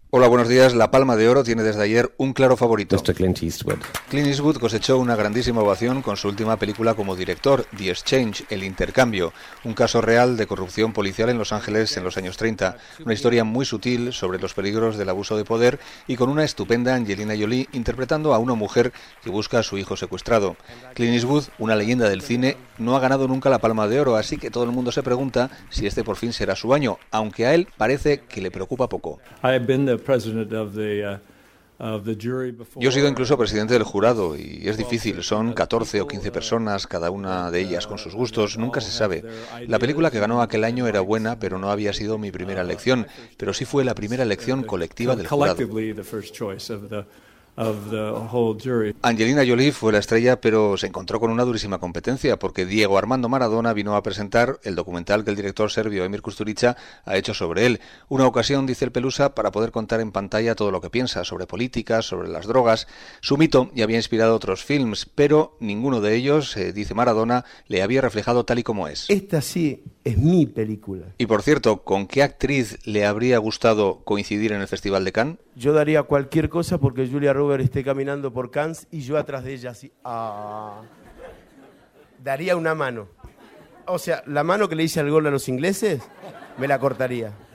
Hola, buenos días. La Palma de Oro tiene desde ayer un claro favorito. Mr. Clint Eastwood. Clint Eastwood cosechó una grandísima ovación con su última película como director, The Exchange, El Intercambio, un caso real de corrupción policial en Los Ángeles en los años 30. Una historia muy sutil sobre los peligros del abuso de poder y con una estupenda Angelina Jolie interpretando a una mujer que busca a su hijo secuestrado. Clint Eastwood, una leyenda del cine, no ha ganado nunca la Palma de Oro, así que todo el mundo se pregunta si este por fin será su año, aunque a él parece que le preocupa poco. Yo he sido incluso presidente del jurado y es difícil, son 14 o 15 personas, cada una de ellas con sus gustos, nunca se sabe. La película que ganó aquel año era buena, pero no había sido mi primera elección, pero sí fue la primera elección colectiva del jurado. Angelina Jolie fue la estrella, pero se encontró con una durísima competencia porque Diego Armando Maradona vino a presentar el documental que el director serbio Emir Kusturica ha hecho sobre él. Una ocasión, dice el Pelusa, para poder contar en pantalla todo lo que piensa sobre política, sobre las drogas. Su mito ya había inspirado otros films, pero ninguno de ellos, dice Maradona, le había reflejado tal y como es. Esta sí es mi película. Y por cierto, ¿con qué actriz le habría gustado coincidir en el Festival de Cannes? Yo daría cualquier cosa porque Julia Roberts esté caminando por Cannes y yo atrás de ella así. Daría una mano. O sea, la mano que le hice al gol a los ingleses, me la cortaría.